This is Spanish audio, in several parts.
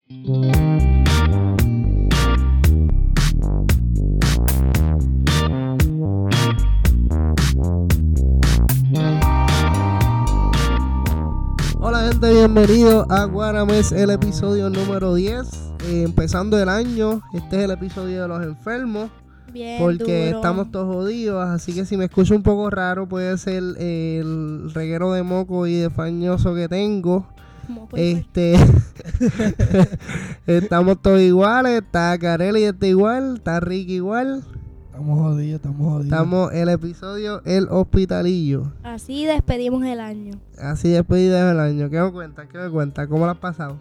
Hola gente, bienvenidos a Guarames, el episodio número 10, empezando el año. Este es el episodio de los enfermos. Bien porque duro. Estamos todos jodidos, así que si me escucho un poco raro puede ser el reguero de moco y de fañoso que tengo. Estamos todos iguales, está Carelli está igual, está Ricky igual. Estamos jodidos. Estamos el episodio El Hospitalillo. Así despedimos el año. Así despedida del año. ¿Qué me cuentas? ¿Cómo lo has pasado?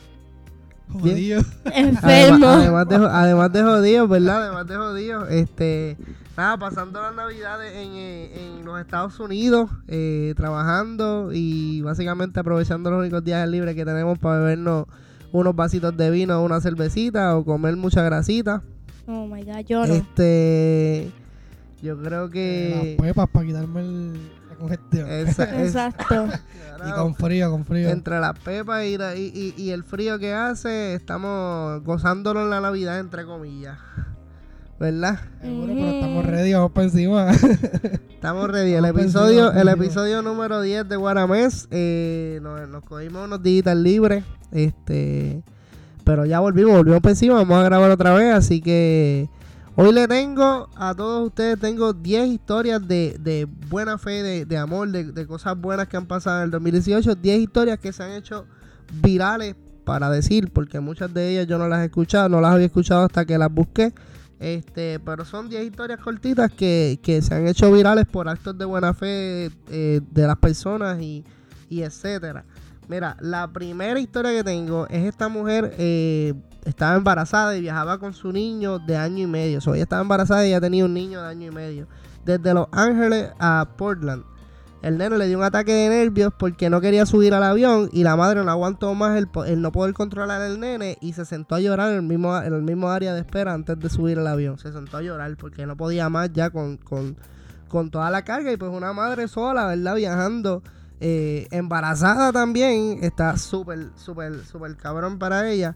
Jodido. Enfermo. Además de jodidos, ¿verdad? Además de jodidos, nada, pasando las navidades en los Estados Unidos, trabajando y básicamente aprovechando los únicos días libres que tenemos para bebernos unos vasitos de vino, una cervecita o comer mucha grasita. Oh my God, yo no. Yo creo que Las pepas para quitarme la congestión. Exacto. Y con frío. Entre las pepas y el frío que hace, estamos gozándolo en la Navidad, entre comillas. ¿Verdad? Seguro, pero estamos ready, vamos para encima. Estamos ready. El episodio número 10 de Guaramés. Nos cogimos unos días libres. Pero ya volvimos para encima. Vamos a grabar otra vez. Así que hoy le tengo a todos ustedes 10 historias de buena fe, de amor, de cosas buenas que han pasado en el 2018. 10 historias que se han hecho virales, para decir, porque muchas de ellas yo no las he escuchado, no las había escuchado hasta que las busqué. Pero son 10 historias cortitas que se han hecho virales por actos de buena fe de las personas y etcétera. Mira, la primera historia que tengo es esta mujer estaba embarazada y viajaba con su niño de año y medio. Ella estaba embarazada y ya tenía un niño de año y medio. Desde Los Ángeles a Portland. El nene le dio un ataque de nervios porque no quería subir al avión y la madre no aguantó más el no poder controlar al nene y se sentó a llorar en el mismo área de espera antes de subir al avión. Se sentó a llorar porque no podía más ya con toda la carga y pues una madre sola, ¿verdad? Viajando. Embarazada también, está súper cabrón para ella.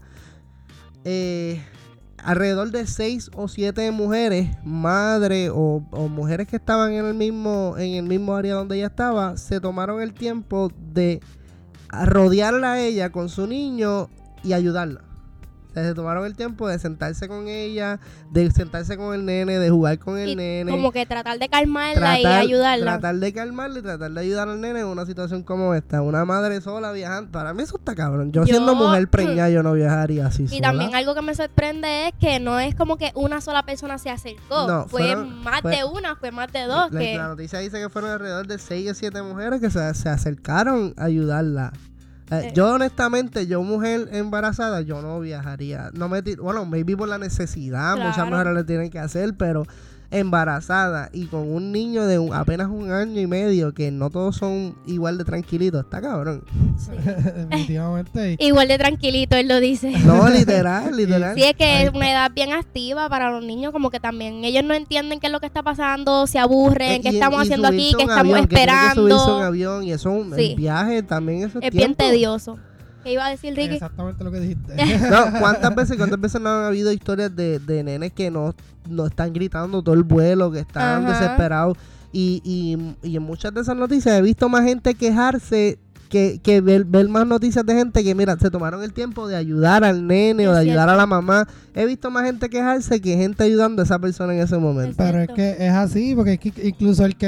Alrededor de 6 o 7 mujeres, madres o mujeres que estaban en el mismo área donde ella estaba, se tomaron el tiempo de rodearla a ella con su niño y ayudarla. Se tomaron el tiempo de sentarse con ella, de sentarse con el nene, de jugar con el nene. Como que tratar de calmarla y ayudarla. Tratar de calmarla y tratar de ayudar al nene en una situación como esta. Una madre sola viajando. Para mí eso está cabrón. Yo siendo mujer preñada, yo no viajaría así sola. Y también algo que me sorprende es que no es como que una sola persona se acercó. No, fue más de dos. La noticia dice que fueron alrededor de 6 o 7 mujeres que se acercaron a ayudarla. Yo honestamente, mujer embarazada, yo no viajaría. Bueno, maybe por la necesidad, claro. Muchas mujeres le tienen que hacer, pero embarazada y con un niño de apenas un año y medio, que no todos son igual de tranquilitos, está cabrón. Sí. Definitivamente. Igual de tranquilito, él lo dice. No, literal. Sí, es que es una edad bien activa para los niños, como que también ellos no entienden qué es lo que está pasando, se aburren, qué estamos haciendo aquí, qué estamos esperando. Que subirse un avión y eso, el viaje también eso es bien tedioso. ¿Qué iba a decir, Ricky? Exactamente lo que dijiste. No, ¿cuántas veces no han habido historias de nenes que no están gritando todo el vuelo, que están desesperados? Y en muchas de esas noticias he visto más gente quejarse que ver más noticias de gente que, mira, se tomaron el tiempo de ayudar al nene o de ayudar a la mamá. He visto más gente quejarse que gente ayudando a esa persona en ese momento. Pero es que es así, porque es que incluso el que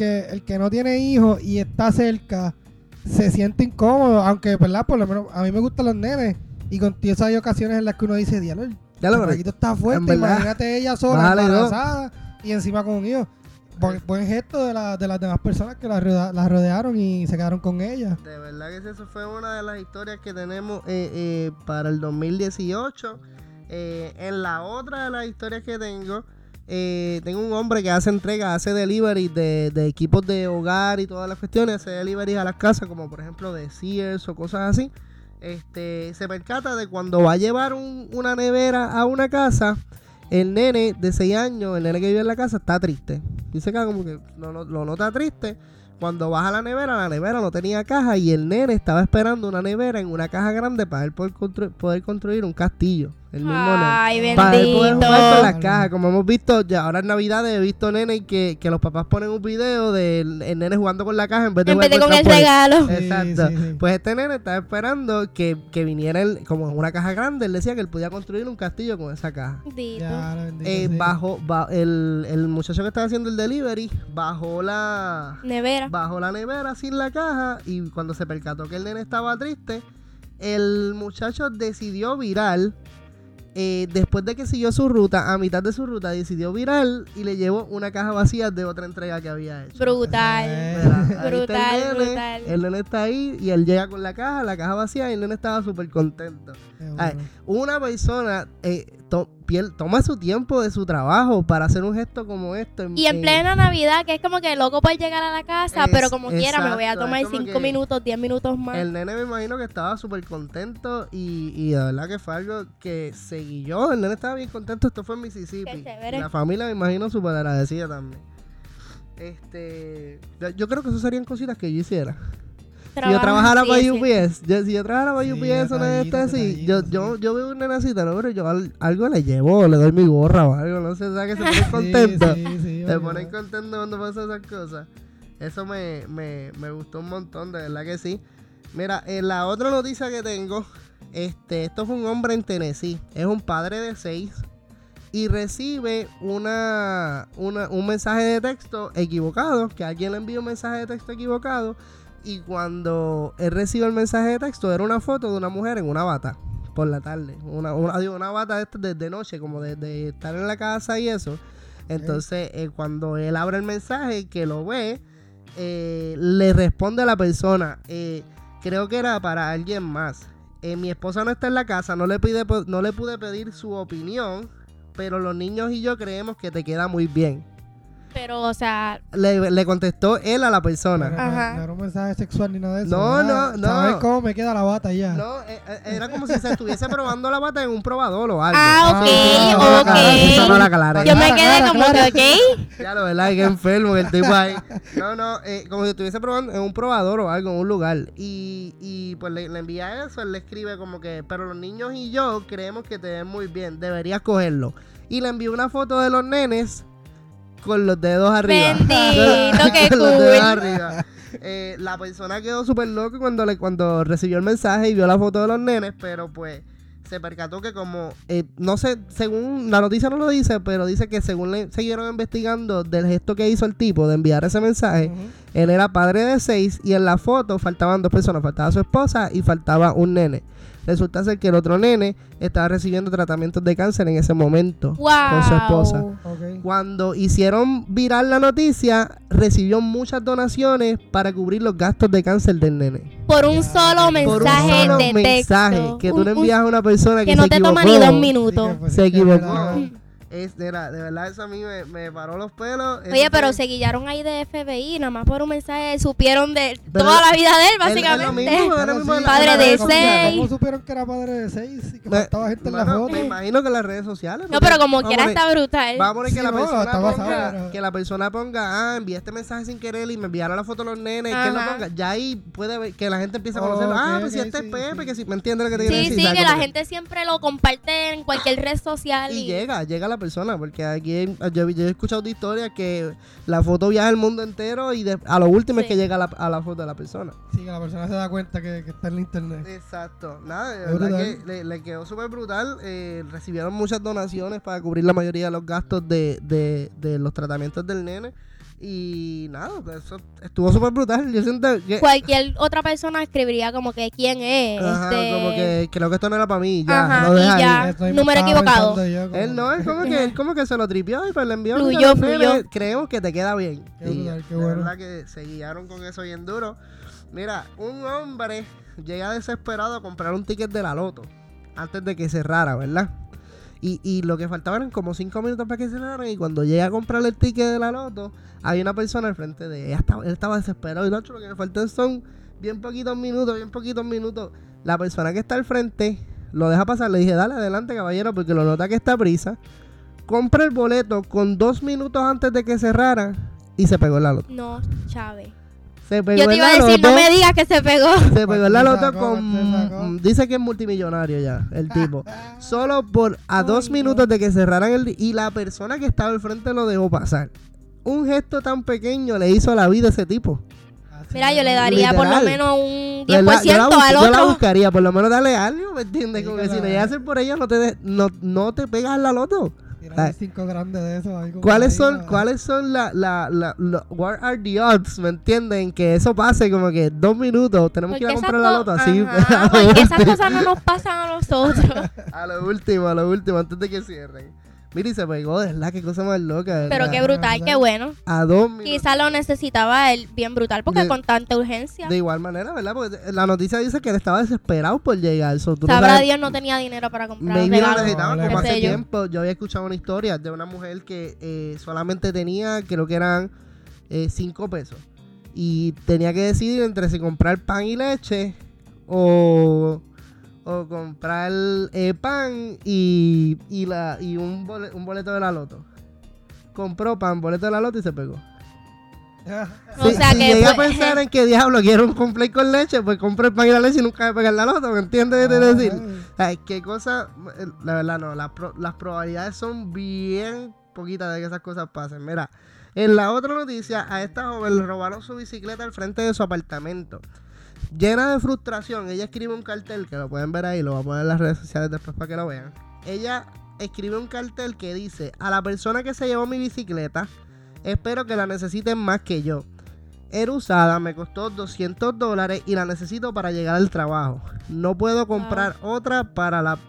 no tiene hijos y está cerca se siente incómodo, aunque, ¿verdad? Por lo menos a mí me gustan los nenes y con esas hay ocasiones en las que uno dice, diablo, el chamaquito está fuerte, imagínate ella sola, embarazada y encima con un hijo. Buen gesto de las demás personas que la rodearon y se quedaron con ella. De verdad que eso fue una de las historias que tenemos para el 2018. En la otra de las historias que tengo un hombre que hace delivery de equipos de hogar y todas las cuestiones, hace delivery a las casas, como por ejemplo de Sears o cosas así. Se percata de cuando va a llevar una nevera a una casa, el nene de 6 años, el nene que vive en la casa, está triste. Dice que como que lo nota triste Cuando vas a la nevera no tenía caja y el nene estaba esperando una nevera en una caja grande para él poder construir un castillo. El mismo Ay, nene. bendito. Para él poder jugar con las cajas. Como hemos visto, ya ahora en Navidad he visto nenes que los papás ponen un video del nene jugando con la caja en vez de jugar con el regalo. Exacto. Sí. Pues este nene estaba esperando que viniera él, como en una caja grande, él decía que él podía construir un castillo con esa caja. Ya, bendito, sí. El muchacho que estaba haciendo el delivery bajó la nevera sin la caja y cuando se percató que el nene estaba triste, el muchacho decidió virar. Después de que siguió su ruta, a mitad de su ruta decidió virar y le llevó una caja vacía de otra entrega que había hecho. Brutal. Brutal. El nene está ahí y él llega con la caja vacía y el nene estaba súper contento. Bueno. Una persona toma su tiempo de su trabajo para hacer un gesto como esto. Y en plena Navidad, que es como que loco por llegar a la casa, pero como quiera me voy a tomar 5 minutos, 10 minutos más. El nene me imagino que estaba súper contento y de verdad que fue algo que seguí yo. El nene estaba bien contento, esto fue en Mississippi. La familia me imagino súper agradecida también. Yo creo que eso serían cositas que yo hiciera. Si yo trabajara para UPS, si yo trabajara para UPS, yo veo un nenacito, no, pero yo algo le llevo, le doy mi gorra o algo, no sé, ¿sabes? Que se ponen contentos. Se ponen contentos cuando pasan esas cosas. Eso me gustó un montón, de verdad que sí. Mira, la otra noticia que tengo, esto fue un hombre en Tennessee, es un padre de 6 y recibe un mensaje de texto equivocado, que alguien le envió un mensaje de texto equivocado. Y cuando él recibe el mensaje de texto, era una foto de una mujer en una bata por la tarde. Una bata de noche, como de estar en la casa y eso. Entonces, cuando él abre el mensaje, que lo ve, le responde a la persona, creo que era para alguien más. Mi esposa no está en la casa, no le pude pedir su opinión, pero los niños y yo creemos que te queda muy bien. Pero, o sea... Le contestó él a la persona. No era un mensaje sexual ni nada de eso. No. ¿Sabes cómo me queda la bata ya? No, era como si se estuviese probando la bata en un probador o algo. Ok. Yo me quedé como que, ok. Ya lo verdad, que enfermo el tipo ahí. No, como si estuviese probando en un probador o algo, en un lugar. Y pues le envía eso, él le escribe como que, pero los niños y yo creemos que te ven muy bien, deberías cogerlo. Y le envió una foto de los nenes con los dedos arriba. Bendito, qué cool. La persona quedó súper loca cuando recibió el mensaje y vio la foto de los nenes, pero pues se percató que como, no sé, según la noticia no lo dice, pero dice que según le siguieron investigando del gesto que hizo el tipo de enviar ese mensaje, él era padre de 6 y en la foto faltaban 2 personas, faltaba su esposa y faltaba un nene. Resulta ser que el otro nene estaba recibiendo tratamientos de cáncer en ese momento con su esposa. Okay. Cuando hicieron viral la noticia, recibió muchas donaciones para cubrir los gastos de cáncer del nene. Por un solo mensaje de texto. Que tú le envías a una persona que no se te equivocó. toma ni 2 minutos. Se equivocó. De verdad eso a mí me paró los pelos. Oye, pero se guillaron ahí de FBI, nada más por un mensaje, supieron de toda la vida de él, básicamente. Padre de 6. ¿Cómo supieron que era padre de 6 y que faltaba gente en la foto? Me imagino que en las redes sociales. No, pero como quiera está brutal. Vamos a poner que la persona ponga, envié este mensaje sin querer y me enviaron la foto de los nenes, que lo ponga. Ya ahí puede ver que la gente empieza a conocerlo. Pues si este es Pepe, que si me entiende lo que te quiero decir. Sí, que la gente siempre lo comparte en cualquier red social. Y llega la persona, porque aquí yo he escuchado de historias que la foto viaja el mundo entero y a lo último es que llega a la foto de la persona. Sí, que la persona se da cuenta que está en la internet. Exacto. Nada, de verdad que le quedó súper brutal. Recibieron muchas donaciones para cubrir la mayoría de los gastos de los tratamientos del nene. Y nada, eso estuvo súper brutal. Yo siento que cualquier otra persona escribiría como que quién es. Ajá, como que creo que esto no era para mí. Ya, lo deja y ya. ahí. Número equivocado. Él como que se lo tripió y pues le envió. Fluyó. Creemos que te queda bien. Qué bueno. La verdad que se guiaron con eso bien duro. Mira, un hombre llega desesperado a comprar un ticket de la loto antes de que cerrara, ¿verdad? Y lo que faltaba eran como 5 minutos para que cerraran. Y cuando llega a comprar el ticket de la loto, hay una persona al frente de él. Él estaba desesperado. Y lo que me faltan son bien poquitos minutos. La persona que está al frente lo deja pasar. Le dije, dale adelante, caballero, porque lo nota que está a prisa. Compra el boleto con 2 minutos antes de que cerrara y se pegó en la loto. No, Chávez. Se pegó Yo te iba a decir, no me digas que se pegó. Se pegó en la loto con... Dice que es multimillonario ya, el tipo. Solo a 2 minutos de que cerraran y la persona que estaba al frente lo dejó pasar. Un gesto tan pequeño le hizo la vida a ese tipo. Mira, yo le daría por lo menos un 10% al otro. Yo la buscaría, por lo menos darle algo, ¿me entiendes? Como que si le haces por ella, no te pegas en la loto. Tirar 5 grandes de eso. ¿Cuáles son what are the odds, me entienden? Que eso pase como que 2 minutos, tenemos que ir a comprar la loto así. Porque esas cosas no nos pasan a nosotros. A lo último, antes de que cierren. Mira, y se pegó, de verdad, qué cosa más loca. ¿Verdad? Pero qué brutal, qué bueno. A 2 minutos. Quizá lo necesitaba él bien brutal, porque con tanta urgencia. De igual manera, ¿verdad? Porque la noticia dice que él estaba desesperado por llegar. Sabrá Dios, no tenía dinero para comprar un regalo. Necesitaba, como hace tiempo, yo había escuchado una historia de una mujer que solamente tenía, creo que eran 5 pesos. Y tenía que decidir entre si comprar pan y leche o comprar pan y un boleto de la loto. Compró pan, boleto de la loto y se pegó. O sea si que llega a pensar en que diablo quiero un cumple con leche, pues compro el pan y la leche y nunca voy a pegar la loto, ¿me entiendes? Es decir, qué cosa, la verdad no, las probabilidades son bien poquitas de que esas cosas pasen. Mira, en la otra noticia, a esta joven le robaron su bicicleta al frente de su apartamento. Llena de frustración, ella escribe un cartel, que lo pueden ver ahí, lo voy a poner en las redes sociales después para que lo vean. Ella escribe un cartel que dice: a la persona que se llevó mi bicicleta, espero que la necesiten más que yo. Era usada, me costó $200 y la necesito para llegar al trabajo. No puedo comprar otra para la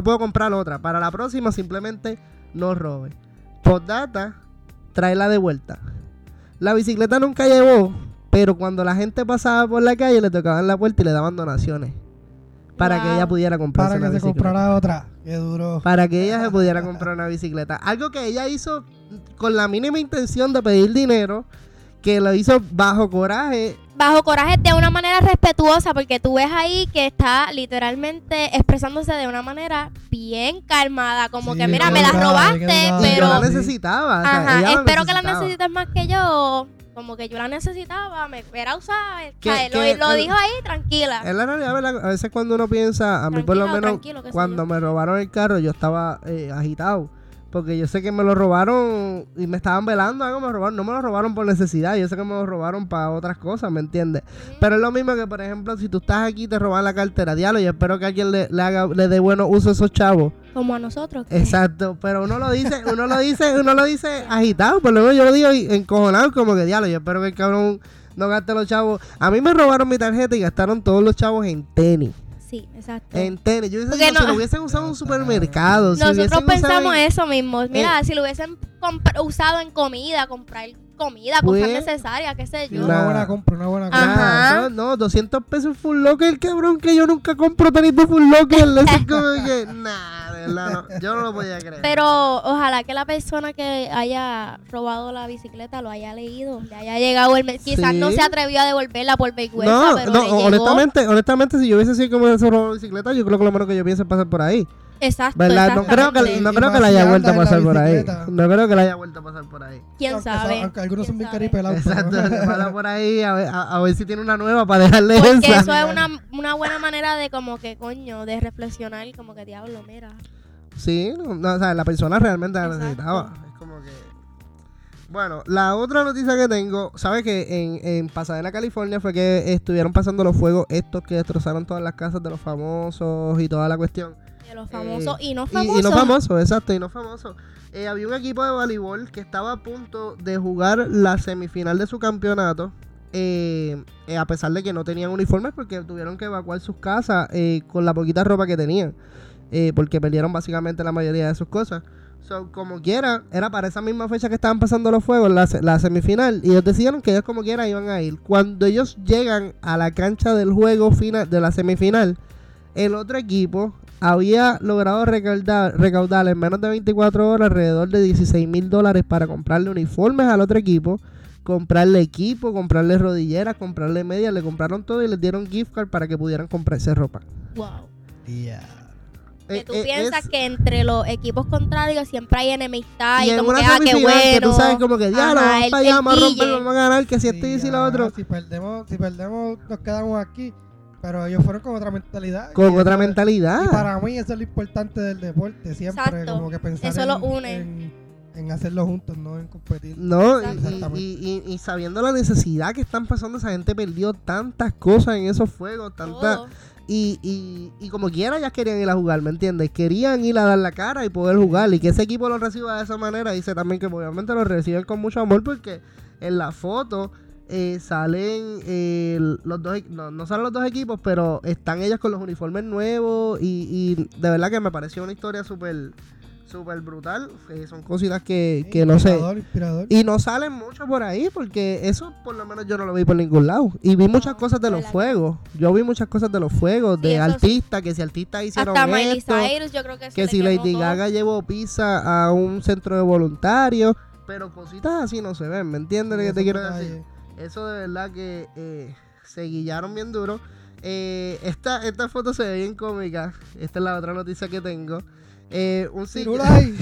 próxima, simplemente no robe. Postdata, tráela de vuelta. La bicicleta nunca llevó, pero cuando la gente pasaba por la calle le tocaban la puerta y le daban donaciones para que ella pudiera comprarse una bicicleta. Para que se comprara otra. Qué duro. Para que ella se pudiera comprar una bicicleta. Algo que ella hizo con la mínima intención de pedir dinero, que lo hizo bajo coraje. Bajo coraje de una manera respetuosa, porque tú ves ahí que está literalmente expresándose de una manera bien calmada, como que mira, me la robaste, pero... yo la necesitaba. Ajá, espero que la necesites más que yo. Como que yo la necesitaba, me era usada. Lo dijo ahí, tranquila. Es la realidad, ¿verdad? A veces cuando uno piensa, a mí por lo menos, cuando me robaron el carro, yo estaba agitado. Porque yo sé que me lo robaron y me estaban velando algo, me robaron. No me lo robaron por necesidad, yo sé que me lo robaron para otras cosas, ¿me entiendes? Pero es lo mismo que, por ejemplo, si tú estás aquí y te roban la cartera, diablo, yo espero que alguien le dé bueno uso a esos chavos. Como a nosotros. ¿Qué? Exacto, pero uno lo dice agitado, por lo menos yo lo digo encojonado, como que diablo, yo espero que el cabrón no gaste los chavos. A mí me robaron mi tarjeta y gastaron todos los chavos en tenis. Sí, exacto. En tenis. Yo si lo hubiesen usado en un supermercado. Nosotros pensamos eso mismo. Mira, si lo hubiesen usado en comida, comprar comida, cosas necesarias, qué sé yo. Una buena compra. Ajá. No, 200 pesos Full Locker, cabrón, que yo nunca compro tenis de Full Locker. Es como que, nah, de verdad, no, yo no lo podía creer. Pero ojalá que la persona que haya robado la bicicleta lo haya leído, le haya llegado quizás no se atrevió a devolverla por vergüenza, pero le llegó. Honestamente, si yo hubiese sido como ese robado de bicicleta, yo creo que lo menos que yo pienso es pasar por ahí. Exacto. ¿Verdad? No creo que la haya vuelto a pasar por ahí. No creo que la haya vuelto a pasar por ahí. ¿Quién sabe? Aunque algunos son bien caripelados. Exacto, le pasa por ahí a ver si tiene una nueva para dejarle esa. Porque eso es una buena manera de como que, coño, de reflexionar y como que diablo, mira. Sí, o sea, la persona realmente la necesitaba. Es como que... Bueno, la otra noticia que tengo, ¿sabes que en Pasadena, California, fue que estuvieron pasando los fuegos estos que destrozaron todas las casas de los famosos y toda la cuestión? De los famosos y no famosos. Y no famosos, exacto, y no famosos. Había un equipo de voleibol que estaba a punto de jugar la semifinal de su campeonato, a pesar de que no tenían uniformes porque tuvieron que evacuar sus casas con la poquita ropa que tenían, porque perdieron básicamente la mayoría de sus cosas. Como quiera, era para esa misma fecha que estaban pasando los fuegos, la semifinal, y ellos decidieron que ellos como quiera iban a ir. Cuando ellos llegan a la cancha del juego final de la semifinal, el otro equipo había logrado recaudar en menos de 24 horas alrededor de $16,000 para comprarle uniformes al otro equipo, comprarle equipo, comprarle rodilleras, comprarle medias, le compraron todo y les dieron gift card para que pudieran comprarse ropa. Wow. Yeah. Que tú piensas que entre los equipos contrarios siempre hay enemistad y en como una que, qué semifinal bueno. que tú sabes como que, diablo, vamos para allá, vamos a romper, DJ. vamos a ganar, que si esto y si lo otro. Si perdemos, nos quedamos aquí. Pero ellos fueron con otra mentalidad. Con otra Y mentalidad. para mí eso es lo importante del deporte. Siempre Exacto. como que pensar Eso los une. en hacerlo juntos, no en competir. No, Exactamente. y sabiendo la necesidad que están pasando, esa gente perdió tantas cosas en esos fuegos, tantas. Todo. Y como quiera, ellas querían ir a jugar, ¿me entiendes? Querían ir a dar la cara y poder jugar. Y que ese equipo lo reciba de esa manera. Dice también que obviamente lo reciben con mucho amor porque en la foto salen los dos, no salen los dos equipos, pero están ellas con los uniformes nuevos. Y de verdad que me pareció una historia súper brutal. Son cositas que no sé. Inspirador. Y no salen mucho por ahí porque eso por lo menos yo no lo vi por ningún lado. Y vi muchas cosas de los fuegos. Yo vi muchas cosas de los fuegos, Sí, de eso artistas, que si artistas hicieron Hasta Miley esto, Cyrus, yo creo que que si Lady Gaga llevó pizza a un centro de voluntarios. Pero cositas así no se ven, ¿me entiendes lo que te quiero decir? Eso de verdad que se guillaron bien duro. Esta foto se ve bien cómica. Esta es la otra noticia que tengo. Un Firulai.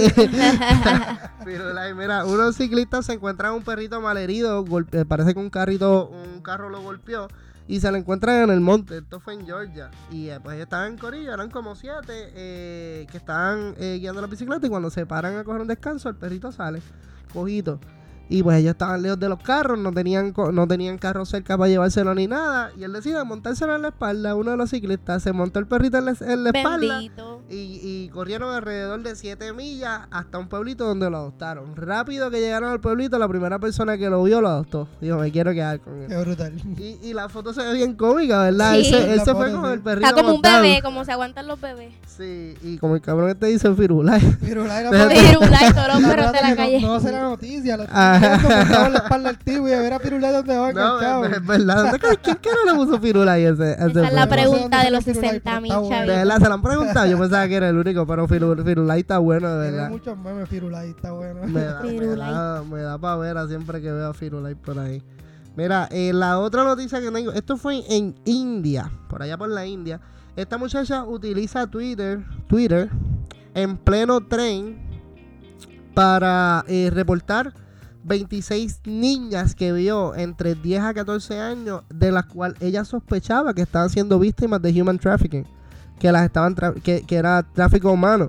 Firulai, mira, unos ciclistas se encuentran un perrito malherido, parece que un carro lo golpeó y se lo encuentran en el monte. Esto fue en Georgia y pues estaban en corillo, eran como 7 que estaban guiando la bicicleta y cuando se paran a coger un descanso el perrito sale cojito. Y pues ellos estaban lejos de los carros, no tenían carros cerca para llevárselo ni nada. Y él decide montárselo en la espalda. Uno de los ciclistas se montó el perrito en la espalda. Y corrieron alrededor de 7 millas hasta un pueblito donde lo adoptaron. Rápido que llegaron al pueblito, la primera persona que lo vio lo adoptó. Dijo, me quiero quedar con él. Qué brutal. Y la foto se ve bien cómica, ¿verdad? Sí. Él se fue foto, con sí. el perrito Está como montado. un bebé, como se aguantan los bebés. Sí, y como el cabrón este dice Firulai. Firulai Firulai, todos los perros de la calle. No será noticia. Lo montado en la espalda al tío y a ver a Firulai donde va No, enganchado. es verdad. ¿Quién le puso Firulai ese? Esa es la No sé dónde pregunta de los fue Firulai, 60.000 pero está De chavitos. verdad, se lo han preguntado. Yo pensaba que era el único, pero Firulai está bueno, de Tiene verdad. muchos memes Firulai, está bueno. Me da para ver a siempre que veo a Firulai por ahí. Mira, la otra noticia que tengo, esto fue en India, por allá por la India. Esta muchacha utiliza Twitter en pleno tren para reportar 26 niñas que vio entre 10 a 14 años, de las cuales ella sospechaba que estaban siendo víctimas de human trafficking, que las estaban que era tráfico humano.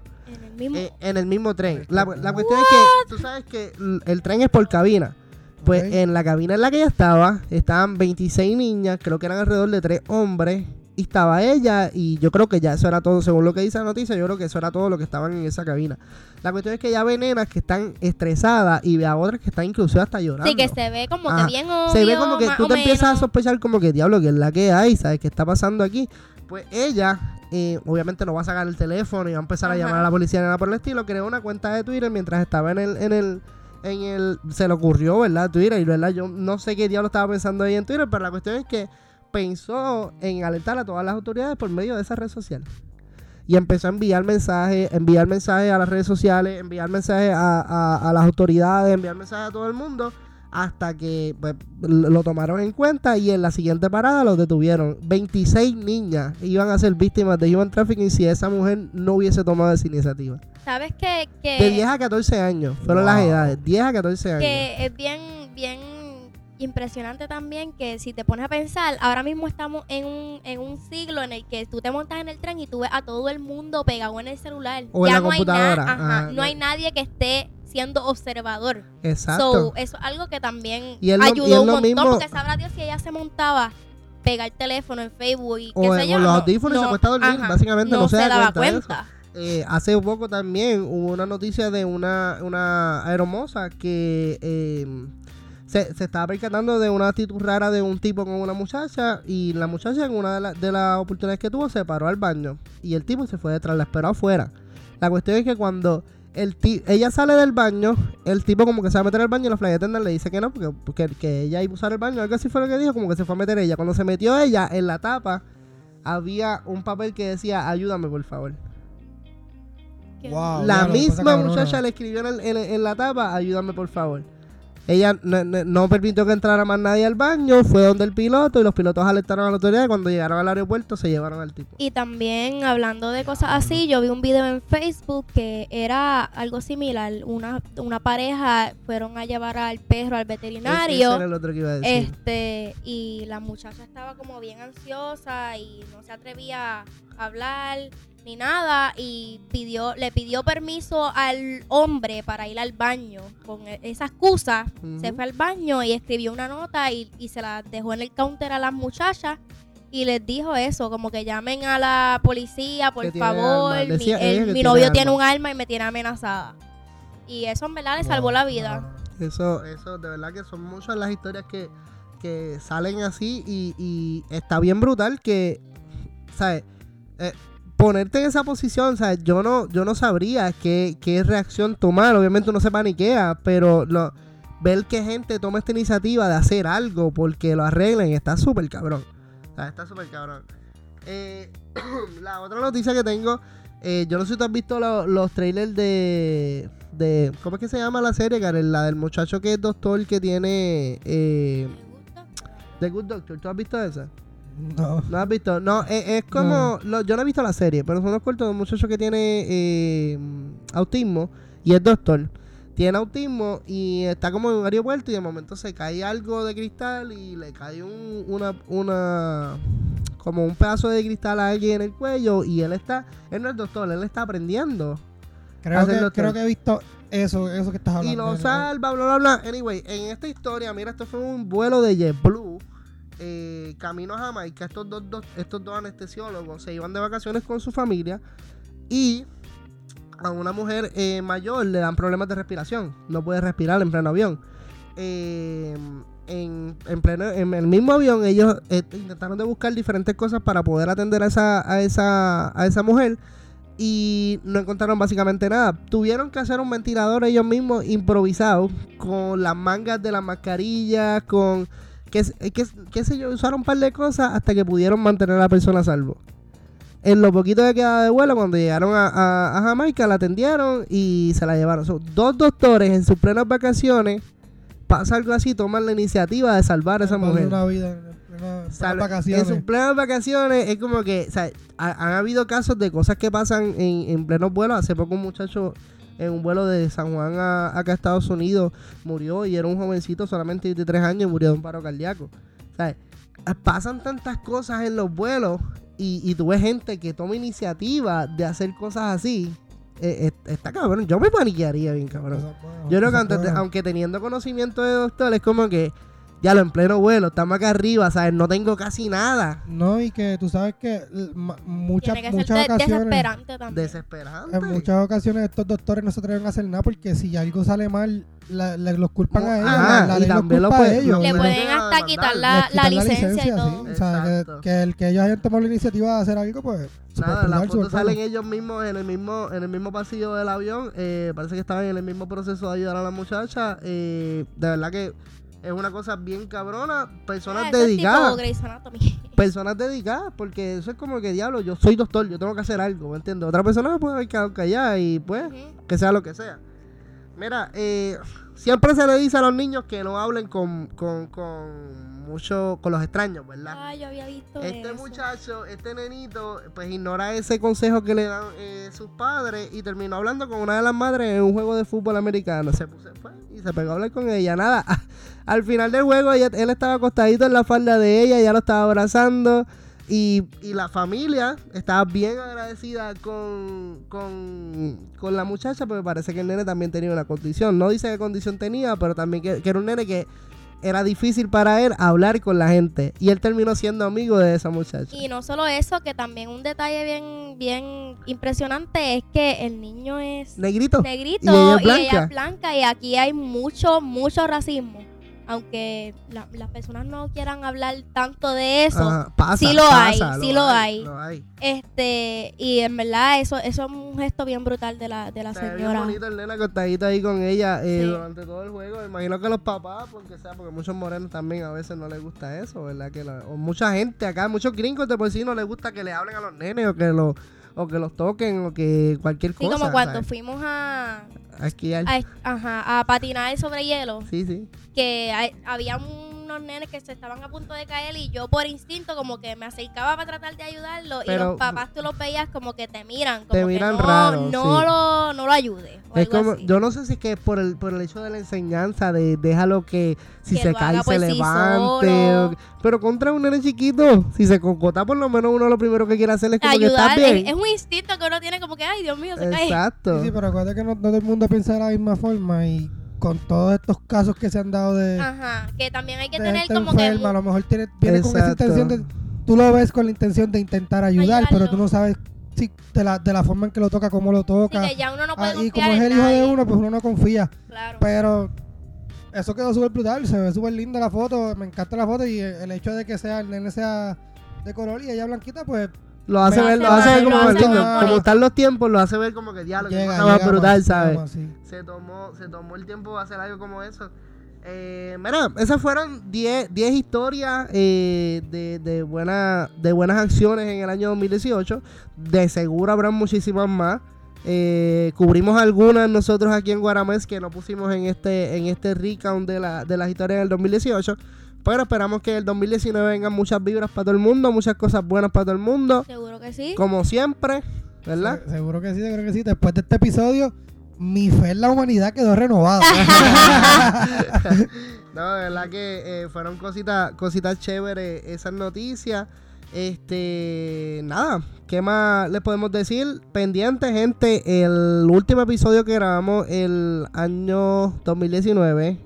En el mismo tren. La cuestión es que tú sabes que el tren es por cabina. Pues en la cabina en la que ella estaban 26 niñas, creo que eran alrededor de 3 hombres, y estaba ella, y yo creo que ya eso era todo, según lo que dice la noticia, yo creo que eso era todo lo que estaban en esa cabina. La cuestión es que ella ve nenas que están estresadas y ve a otras que están inclusive hasta llorando. Sí, que se ve como que bien obvio, se ve como que tú te empiezas a menos. sospechar como que diablo, que es la que hay, ¿sabes? ¿Qué está pasando aquí? Pues ella, obviamente no va a sacar el teléfono y va a empezar a llamar a la policía ni nada por el estilo. Creó una cuenta de Twitter mientras estaba en el se le ocurrió, ¿verdad? Twitter, y verdad, yo no sé qué diablo estaba pensando ahí en Twitter, pero la cuestión es que pensó en alertar a todas las autoridades por medio de esa red social. Y empezó a enviar mensajes a las redes sociales, enviar mensajes a las autoridades, enviar mensajes a todo el mundo, hasta que pues, lo tomaron en cuenta y en la siguiente parada los detuvieron. 26 niñas iban a ser víctimas de human trafficking si esa mujer no hubiese tomado esa iniciativa. ¿Sabes qué? De 10 a 14 años fueron las edades, 10 a 14 años. Que es bien impresionante también que si te pones a pensar, ahora mismo estamos en un siglo en el que tú te montas en el tren y tú ves a todo el mundo pegado en el celular. O en ya la no computadora. Hay no hay nadie que esté siendo observador. Exacto. So, eso es algo que también Y es ayudó un montón, mismo, porque sabrá Dios si ella se montaba pegar el teléfono en Facebook y o qué sé yo, los audífonos y se acuesta a dormir, básicamente no se daba da cuenta. Hace poco también hubo una noticia de una aeromoza que se estaba percatando de una actitud rara de un tipo con una muchacha, y la muchacha en una de las oportunidades que tuvo se paró al baño y el tipo se fue detrás, la esperó afuera. La cuestión es que cuando ella sale del baño, el tipo como que se va a meter al baño y la flight attendant le dice que no, porque que ella iba a usar el baño, algo así fue lo que dijo, como que se fue a meter ella. Cuando se metió ella, en la tapa había un papel que decía ayúdame por favor. Wow, La claro, misma cosa muchacha cabrona. le escribió en la tapa ayúdame por favor. ella no permitió que entrara más nadie al baño, fue donde el piloto y los pilotos alertaron a la autoridad y cuando llegaron al aeropuerto se llevaron al tipo. Y también hablando de cosas así, yo vi un video en Facebook que era algo similar. Una pareja fueron a llevar al perro al veterinario. Ese era el otro que iba a decir. Y la muchacha estaba como bien ansiosa y no se atrevía a hablar ni nada y le pidió permiso al hombre para ir al baño. Con esa excusa, se fue al baño y escribió una nota y se la dejó en el counter a las muchachas y les dijo eso, como que llamen a la policía, por favor, mi novio tiene un arma y me tiene amenazada. Y eso en verdad le salvó la vida. Eso, de verdad que son muchas las historias que salen así y está bien brutal que, ¿sabes? Ponerte en esa posición, ¿sabes? Yo no sabría qué reacción tomar. Obviamente uno se paniquea, pero ver que gente toma esta iniciativa de hacer algo porque lo arreglen está súper cabrón. O sea, está súper cabrón. La otra noticia que tengo, yo no sé si tú has visto los trailers de ¿cómo es que se llama la serie, Karen? La del muchacho que es doctor que tiene The Good Doctor. ¿Tú has visto esa? No. ¿No has visto? No, es como... yo no he visto la serie, pero son unos cortos de un muchacho que tiene autismo y es doctor. Tiene autismo y está como en un aeropuerto y de momento se cae algo de cristal y le cae como un pedazo de cristal a alguien en el cuello y él no es doctor, él está aprendiendo. Creo que he visto eso que estás hablando. Y lo salva, bla, bla, bla. Anyway, en esta historia, mira, esto fue un vuelo de JetBlue. Camino a Jamaica, estos dos anestesiólogos se iban de vacaciones con su familia y a una mujer mayor le dan problemas de respiración, no puede respirar en pleno avión. En el mismo avión ellos intentaron de buscar diferentes cosas para poder atender a esa mujer y no encontraron básicamente nada. Tuvieron que hacer un ventilador ellos mismos improvisado con las mangas de las mascarillas, con qué sé yo, usaron un par de cosas hasta que pudieron mantener a la persona a salvo. En lo poquito que quedaba de vuelo, cuando llegaron a Jamaica, la atendieron y se la llevaron. Dos doctores en sus plenas vacaciones, pasa algo así, toman la iniciativa de salvar a esa mujer. Una vida en sus plenas vacaciones es como que, o sea, han habido casos de cosas que pasan en plenos vuelos. Hace poco un muchacho en un vuelo de San Juan acá a Estados Unidos murió y era un jovencito, solamente 23 años, y murió de un paro cardíaco. O sea, pasan tantas cosas en los vuelos y tú ves gente que toma iniciativa de hacer cosas así. Está cabrón, yo me paniquearía bien cabrón. Yo creo que aunque teniendo conocimiento de doctor, es como que ya lo en pleno vuelo, estamos acá arriba, ¿sabes? No tengo casi nada. No, y que tú sabes que muchas ocasiones... desesperante también. Desesperante. En muchas ocasiones estos doctores no se atreven a hacer nada porque si algo sale mal, los culpan a ellos. La ley los culpa a ellos. Le pueden hasta quitar la licencia y todo. Sí. O sea, que ellos hayan tomado la iniciativa de hacer algo, pues... Nada, las fotos salen ellos mismos en el mismo pasillo del avión. Parece que estaban en el mismo proceso de ayudar a la muchacha. De verdad que es una cosa bien cabrona. Personas dedicadas. Personas dedicadas, porque eso es como que, diablo, yo soy doctor, yo tengo que hacer algo, ¿me entiendes? Otra persona me puede haber quedado callada y pues, que sea lo que sea. Mira, siempre se le dice a los niños que no hablen con los extraños, ¿verdad? Ah, yo había visto eso. Muchacho, nenito, pues ignora ese consejo que le dan sus padres y terminó hablando con una de las madres en un juego de fútbol americano. Se puso y se pegó a hablar con ella. Nada, al final del juego él estaba acostadito en la falda de ella, ya lo estaba abrazando y la familia estaba bien agradecida con la muchacha, porque parece que el nene también tenía una condición. No dice qué condición tenía, pero también que era un nene que era difícil para él hablar con la gente. Y él terminó siendo amigo de esa muchacha. Y no solo eso, que también un detalle bien, bien impresionante es que el niño es negrito y ella es blanca. Y aquí hay mucho racismo. Aunque las personas no quieran hablar tanto de eso, sí lo hay. Y en verdad eso es un gesto bien brutal de la señora. Bien bonito el nena acostadito ahí con ella durante todo el juego. Me imagino que los papás, porque muchos morenos también a veces no les gusta eso, ¿verdad? O mucha gente acá, muchos gringos de por sí no les gusta que le hablen a los nenes o que los toquen o que cualquier cosa. Sí, como cuando fuimos A esquiar. a patinar sobre hielo. Sí. Que había unos nenes que se estaban a punto de caer y yo por instinto como que me acercaba para tratar de ayudarlos y Pero los papás tú los veías como que te miran, como te que miran no, raro, no lo ayudes. o Es algo como, así. yo no sé si es que es por el hecho de la enseñanza, de déjalo que si Que se lo cae haga se por sí levante. solo. Pero contra un nene chiquito, si se cocota, por lo menos uno lo primero que quiere hacer es como que Ayudar, está bien. es un instinto que uno tiene como que, ay, Dios mío, se cae. Exacto. Sí, pero acuérdate que no todo el mundo piensa de la misma forma y con todos estos casos que se han dado de Ajá, que también hay que de tener gente como enferma, a que... lo mejor viene con esa Exacto. intención de, tú lo ves con la intención de intentar ayudar, pero Ayudarlo. tú no sabes si de la forma en que lo toca, cómo lo Sí, toca. que ya uno no puede Y confiar como es en el hijo de nadie. uno, pues uno no confía. Claro. Pero eso quedó súper brutal, se ve súper linda la foto, me encanta la foto y el hecho de que el nene sea de color y ella blanquita, pues Lo hace Me ver, lo hace hace ver más- como lo más hace lindo. más Como bonito. están los tiempos, lo hace ver como que diablo, que llega cosa más brutal, ¿sabes? más, sí. Se tomó el tiempo de hacer algo como eso. Mira, esas fueron 10 historias de buenas acciones en el año 2018. De seguro habrán muchísimas más. Cubrimos algunas nosotros aquí en Guaramés que no pusimos en este recount de las historias del 2018. Pero esperamos que el 2019 vengan muchas vibras para todo el mundo, muchas cosas buenas para todo el mundo. Seguro que sí. Como siempre, ¿verdad? Seguro que sí, seguro que sí. Después de este episodio, mi fe en la humanidad quedó renovada. No, de verdad que fueron cositas chéveres esas noticias. Nada, ¿qué más les podemos decir? Pendiente, gente, el último episodio que grabamos el año 2019.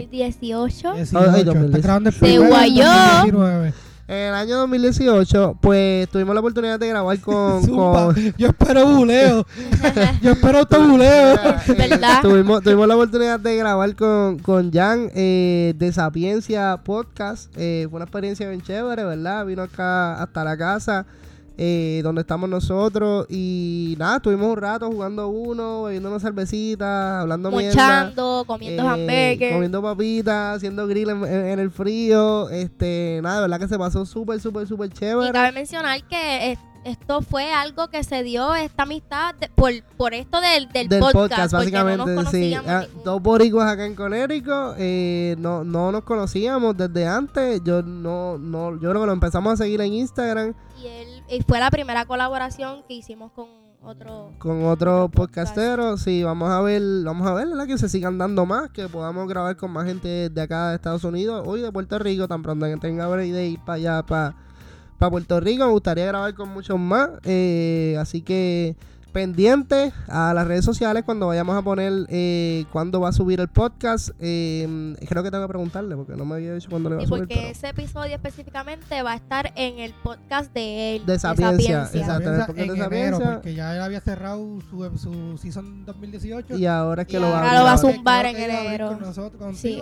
2018. 18, Ay, está 2018. grabando el Se primero del guayó. 2019. En el año 2018, pues tuvimos la oportunidad de grabar con... Zumba, yo espero buleo. Yo espero autobuleo. ¿Verdad? Tuvimos la oportunidad de grabar con Jan de Sapiencia Podcast. Fue una experiencia bien chévere, ¿verdad? Vino acá hasta la casa donde estamos nosotros y nada, estuvimos un rato jugando uno, bebiendo una cervecita, hablando mierda. Mochando, comiendo hamburgues. Comiendo papitas, haciendo grill en el frío. Nada, de verdad que se pasó súper Y chévere. cabe mencionar que esto fue algo que se dio, esta amistad, por esto del podcast, porque no nos básicamente, sí. conocíamos ninguno. Dos boricuas acá en Conérico, no nos conocíamos desde antes. Yo creo que lo empezamos a seguir en Instagram Y fue la primera colaboración que hicimos con otro podcastero. Sí, vamos a ver, ¿verdad? Que se sigan dando más, que podamos grabar con más gente de acá de Estados Unidos, hoy de Puerto Rico, tan pronto que tenga break de ir para allá, para Puerto Rico. Me gustaría grabar con muchos más, así que pendiente a las redes sociales cuando vayamos a poner cuándo va a subir el podcast. Creo que tengo que preguntarle porque no me había dicho cuándo le va a y subir. porque pero ese episodio específicamente va a estar en el podcast de él, De Sapiencia, Sapiencia. exacto. en el podcast de en enero, Sapiencia. porque ya él había cerrado su season 2018. Y ahora es que Y lo va ahora a lo va a abrir. zumbar Creo en que iba a abrir enero. con nosotros, contigo, Sí.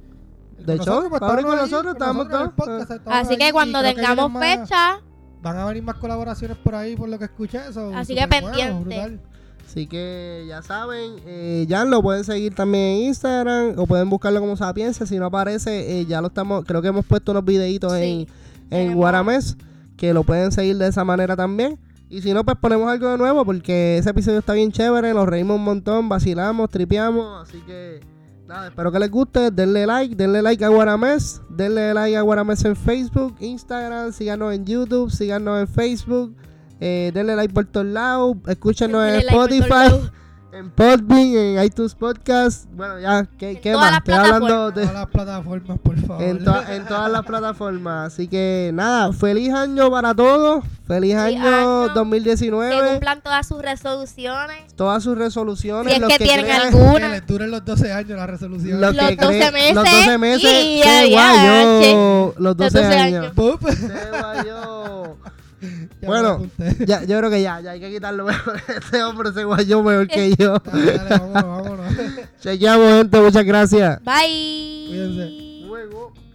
De hecho, va a abrir con nosotros, estamos en el todos. podcast, estamos Así ahí, que y cuando creo que tengamos vienen más- fecha, van a venir más colaboraciones por ahí, por lo que escuché. Eso, Así que superbueno, pendiente. brutal. Así que ya saben, ya lo pueden seguir también en Instagram o pueden buscarlo como Sapiencia. Si no aparece, ya lo estamos, creo que hemos puesto unos videitos Sí, en tenemos. Guaramés, que lo pueden seguir de esa manera también. Y si no, pues ponemos algo de nuevo porque ese episodio está bien chévere, nos reímos un montón, vacilamos, tripeamos. Así que nada, espero que les guste, denle like a Guaramés, denle like a Guaramés en Facebook, Instagram, síganos en YouTube, síganos en Facebook. Denle like por todos lados, escúchenos en denle like por todos Spotify, lados. en Podbean, en iTunes Podcast. Bueno, ya, ¿qué todas más? las Estoy hablando de Todas las plataformas, por favor. en todas las plataformas. Así que nada, feliz año para todos. Feliz año año. Que 2019. cumplan todas sus resoluciones. Todas sus resoluciones. Si es los que tienen crean- Que alguna. les duren los 12 años la resolución. los Los que 12 creen- meses. Los 12 meses. Y ¡Qué adiache. guayo! Los 12 12 años. años. Bup. ¡Qué guayo! Ya Bueno, me apunté. Ya, yo creo que ya hay que quitarlo mejor. Este hombre se guayó mejor que yo. Dale, vámonos. Chequeamos, gente. Muchas gracias. Bye. Cuídense. Luego.